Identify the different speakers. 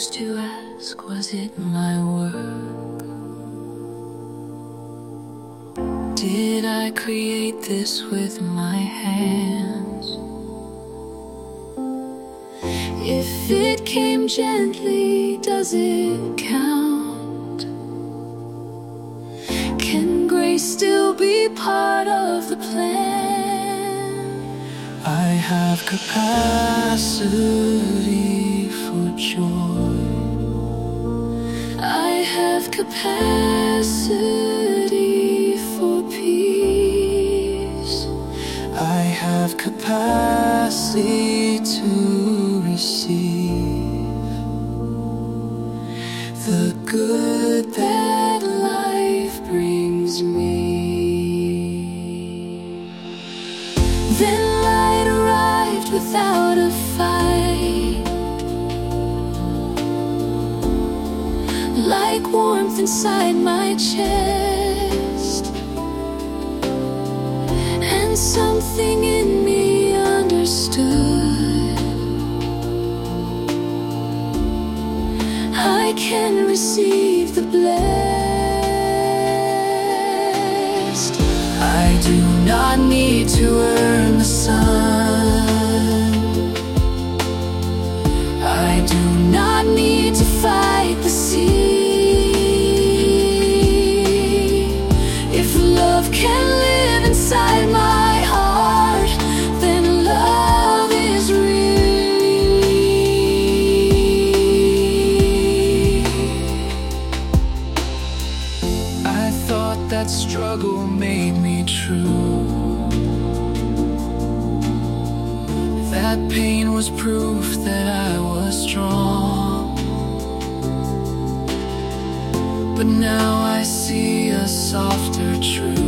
Speaker 1: used to ask, was it my work? Did I create this with my hands? If it came gently, does it count? Can grace still be part of the plan? I have capacity for joy. I have capacity for peace. I have capacity to receive the good that life brings me. Then light arrived without a fight, like warmth inside my chest, and something in me understood. I can receive the blessed. I do not need to earn the sun. I do not need to fight the sea. If love can live inside my heart, then love is real. I thought that struggle made me true, that pain was proof that I was strong. But now I see a softer truth.